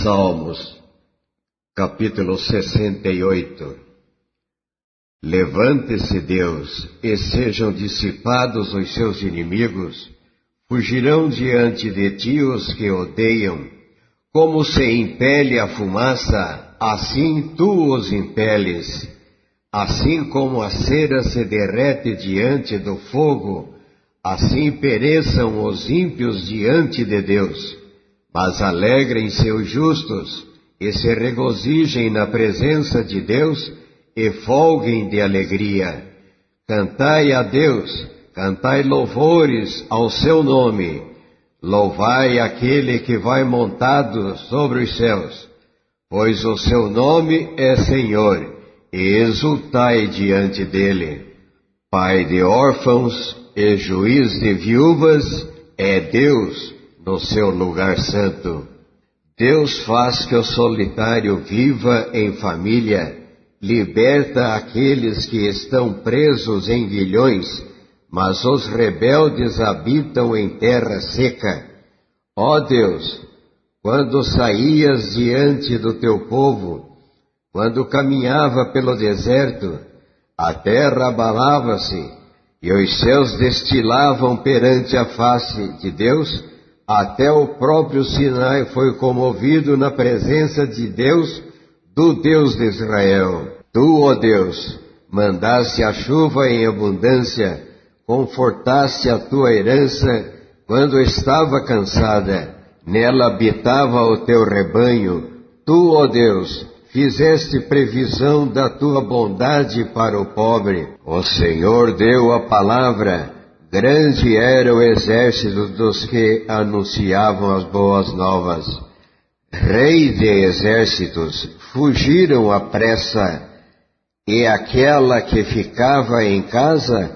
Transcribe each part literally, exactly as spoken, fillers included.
Salmos, capítulo sessenta e oito. Levante-se Deus, e sejam dissipados os seus inimigos, fugirão diante de ti os que odeiam. Como se impele a fumaça, assim tu os impeles. Assim como a cera se derrete diante do fogo, assim pereçam os ímpios diante de Deus. Mas alegrem-se os justos, e se regozijem na presença de Deus, e folguem de alegria. Cantai a Deus, cantai louvores ao seu nome. Louvai aquele que vai montado sobre os céus, pois o seu nome é Senhor, e exultai diante dele. Pai de órfãos e juiz de viúvas é Deus no seu lugar santo. Deus faz que o solitário viva em família, liberta aqueles que estão presos em grilhões, mas os rebeldes habitam em terra seca. Ó Deus, quando saías diante do teu povo, quando caminhava pelo deserto, a terra abalava-se, e os céus destilavam perante a face de Deus, até o próprio Sinai foi comovido na presença de Deus, do Deus de Israel. Tu, ó Deus, mandaste a chuva em abundância, confortaste a tua herança quando estava cansada, nela habitava o teu rebanho. Tu, ó Deus, fizeste previsão da tua bondade para o pobre. O Senhor deu a palavra, grande era o exército dos que anunciavam as boas novas. Rei de exércitos, fugiram à pressa, e aquela que ficava em casa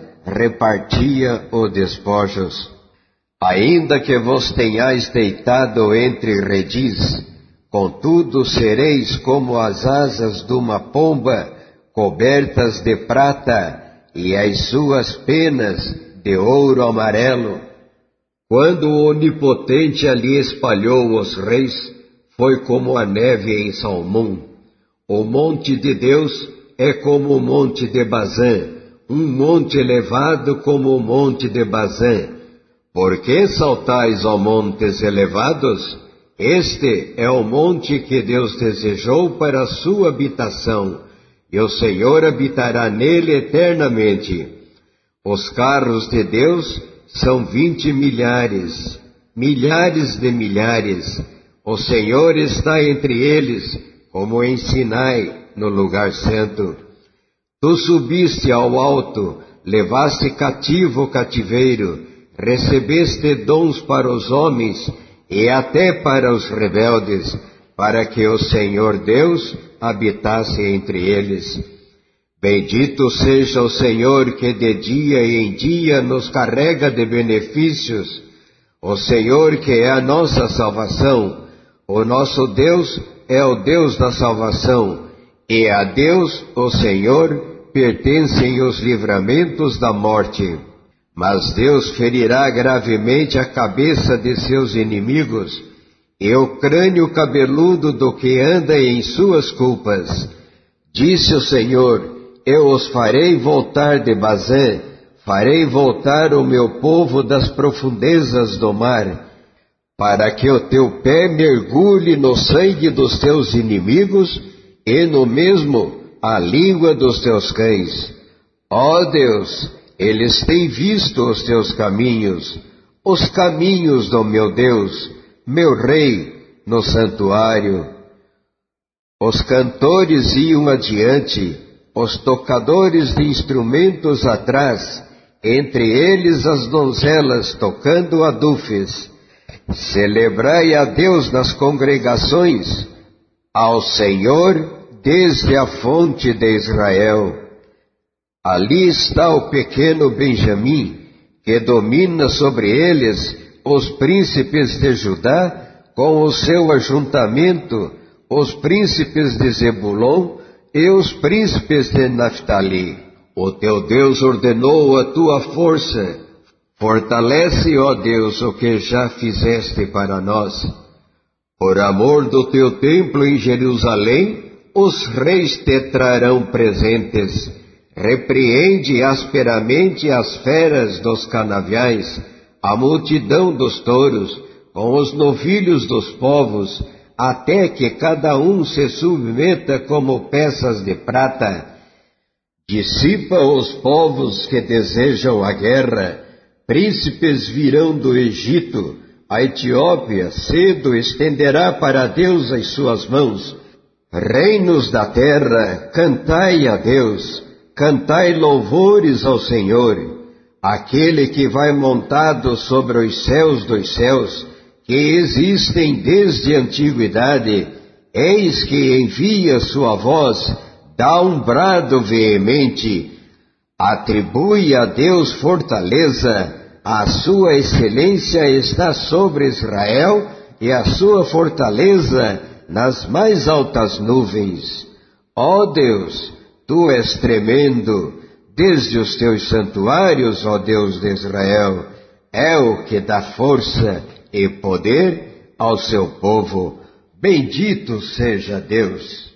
repartia os despojos. Ainda que vos tenhais deitado entre redis, contudo sereis como as asas de uma pomba, cobertas de prata, e as suas penas de ouro amarelo. Quando o Onipotente ali espalhou os reis, foi como a neve em Salmão. O monte de Deus é como o monte de Bazã, um monte elevado como o monte de Bazã. Por que saltais, ó montes elevados? Este é o monte que Deus desejou para a sua habitação, e o Senhor habitará nele eternamente. Os carros de Deus são vinte milhares, milhares de milhares. O Senhor está entre eles, como em Sinai, no lugar santo. Tu subiste ao alto, levaste cativo o cativeiro, recebeste dons para os homens e até para os rebeldes, para que o Senhor Deus habitasse entre eles. Bendito seja o Senhor que de dia em dia nos carrega de benefícios, o Senhor que é a nossa salvação. O nosso Deus é o Deus da salvação, e a Deus, o Senhor, pertencem os livramentos da morte. Mas Deus ferirá gravemente a cabeça de seus inimigos, e o crânio cabeludo do que anda em suas culpas. Disse o Senhor: eu os farei voltar de Bazã, farei voltar o meu povo das profundezas do mar, para que o teu pé mergulhe no sangue dos teus inimigos, e no mesmo a língua dos teus cães. Ó Deus, eles têm visto os teus caminhos, os caminhos do meu Deus, meu Rei, no santuário. Os cantores iam adiante, os tocadores de instrumentos atrás, entre eles as donzelas tocando adufes. Celebrai a Deus nas congregações, ao Senhor desde a fonte de Israel. Ali está o pequeno Benjamim, que domina sobre eles os príncipes de Judá, com o seu ajuntamento, os príncipes de Zebulon e os príncipes de Naftali. O teu Deus ordenou a tua força. Fortalece, ó Deus, o que já fizeste para nós. Por amor do teu templo em Jerusalém, os reis te trarão presentes. Repreende asperamente as feras dos canaviais, a multidão dos touros, com os novilhos dos povos, até que cada um se submeta como peças de prata. Dissipa os povos que desejam a guerra, príncipes virão do Egito, a Etiópia cedo estenderá para Deus as suas mãos. Reinos da terra, cantai a Deus, cantai louvores ao Senhor, aquele que vai montado sobre os céus dos céus, que existem desde a antiguidade. Eis que envia sua voz, dá um brado veemente, atribui a Deus fortaleza, a sua excelência está sobre Israel e a sua fortaleza nas mais altas nuvens. Ó Deus, tu és tremendo, desde os teus santuários, ó Deus de Israel, é o que dá força e poder ao seu povo. Bendito seja Deus.